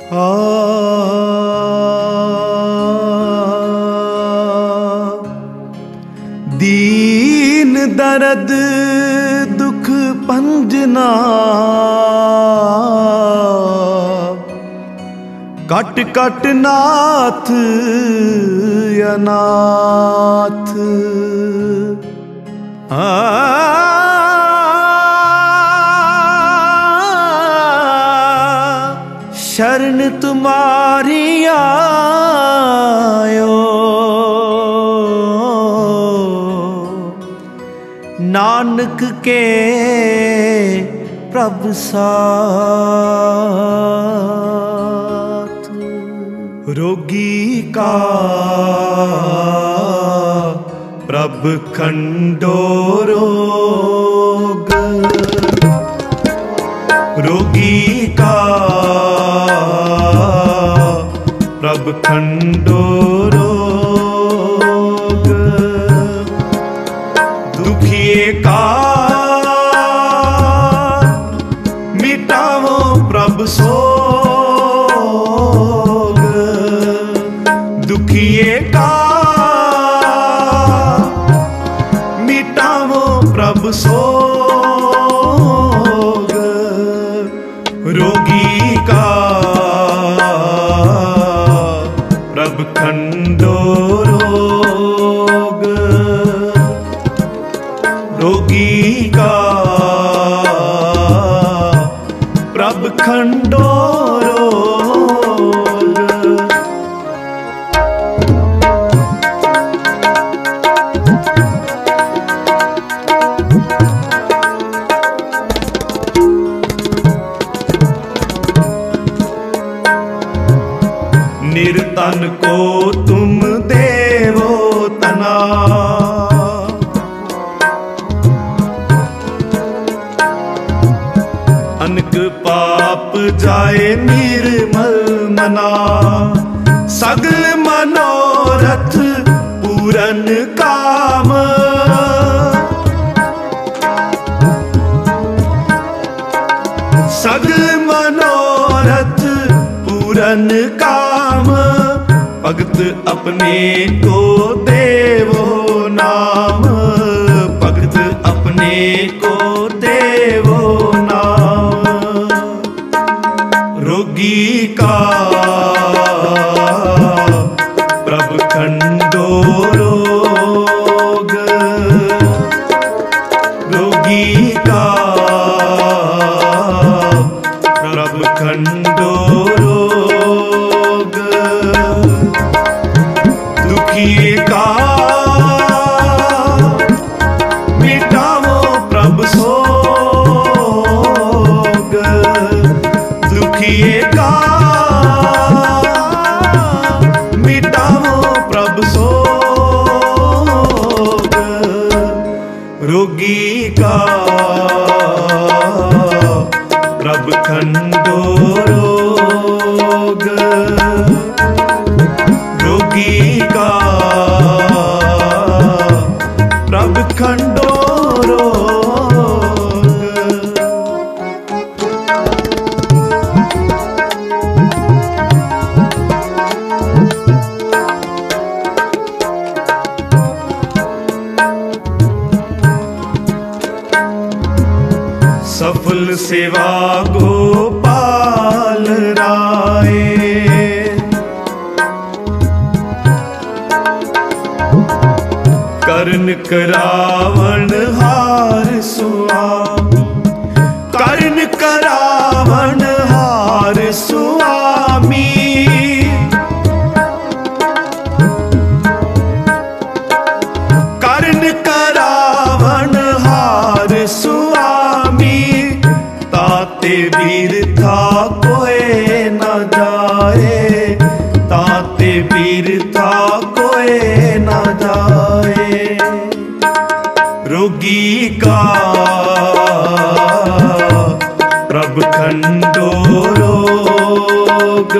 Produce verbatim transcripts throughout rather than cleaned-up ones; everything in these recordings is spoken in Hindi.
दीन दर्द दुख पंजना कट कट नाथ अनाथ शरण तुम्हारी आयो नानक के प्रभु साथ। रोगी का प्रभु खंडो रोग, रोगी का प्रभु खंडो रोग, दुखिए का मिटावो प्रभु सोग, दुखिए का मिटावो प्रभु सोग, रोगी का प्रभु खंडो रोग, रोगी का प्रभु खंडो रोग। निर्तन को तुम देवो तना, अनक पाप जाए निर्मल मना, सगल मनोरथ पूरन काम, सगल मनोरथ पूरन काम, भगत अपने को देवो नाम, भगत अपने को देवो नाम, रोगी का प्रभु खंडो रोग, रोगी का प्रभु खंडो रोग, दुखिए का मिटावो प्रभु सोग, दुखिए का मिटावो प्रभु सोग, रोगी का प्रभु खंडो रोग, रोगी का प्रभु खंडो रोग। सफल सेवा गोपाल राय, कर्ण करावण हार स्वामी, कर्ण करावण हार स्वामी, कर्ण करावण हार स्वामी, ताते वीर था कोई न जाए, ताते वीर था कोई न जाए, रोगी का प्रभु खंडो रोग,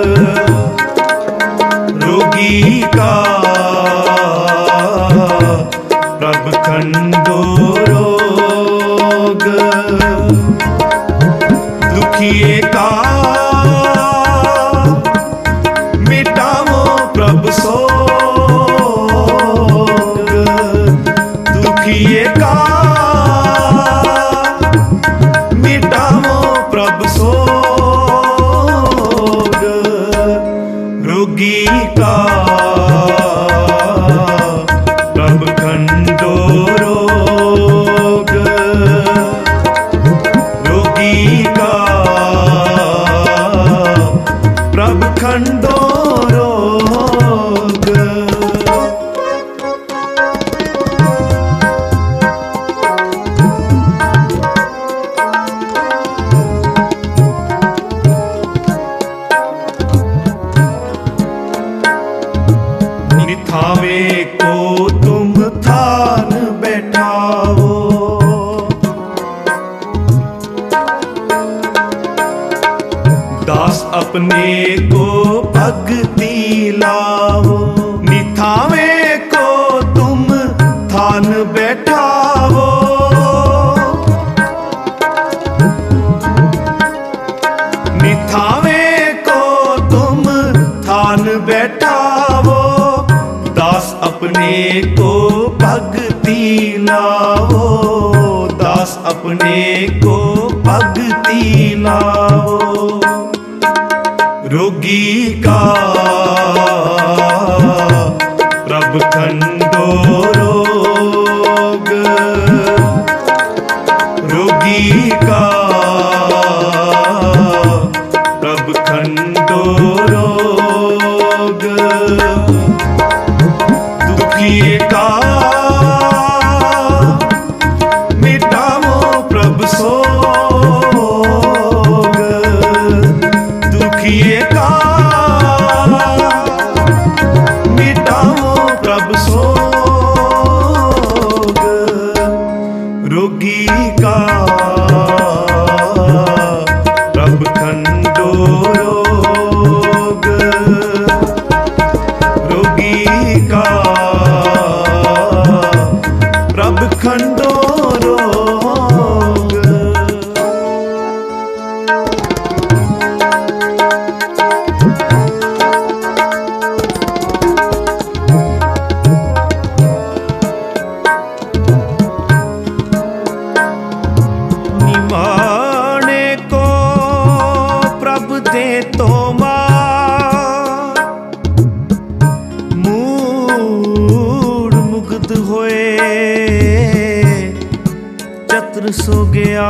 रोगी का प्रभु खंडो रोग, दुखिए का अपने को भक्ति लाओ। निथावे को तुम थान बैठाओ, निथावे को तुम थान बैठाओ। दास अपने को भक्ति लाओ, दास अपने को भक्ति लाओ। रोगी का प्रभ खंडो रोग, रोगी का प्रभ खंडो रोग। दुखी का मिटाओ प्रभ सोग, दुखी का मिटाओ प्रभ सोग। रोगी का प्रभ खंडो रोग, रोगी का प्रभ खंडो रोग। निमाने को प्रभ दे तो मार, मूड मुग्ध होए चत्र सो गया।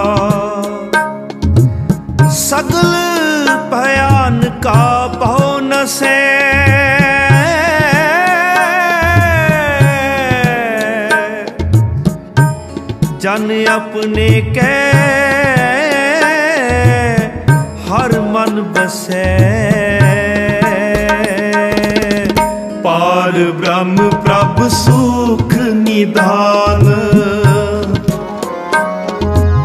सगल भयान का बहु न से, जन अपने के हर मन बसे। पार ब्रह्म प्रभ सुख निधान,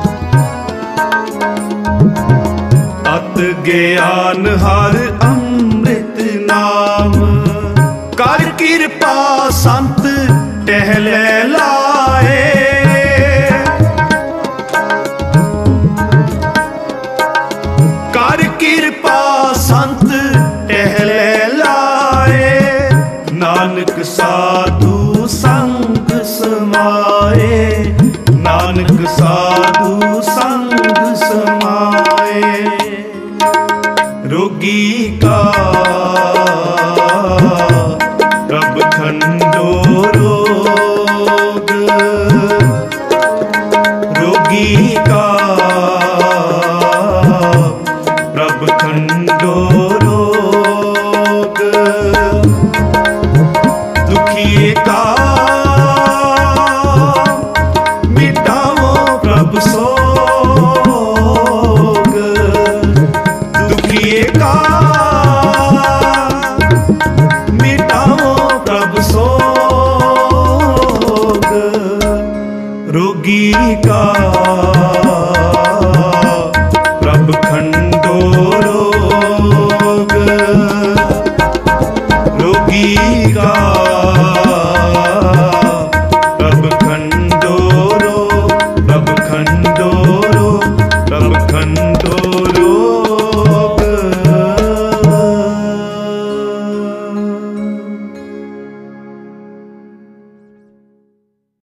अत ज्ञान हर अमृत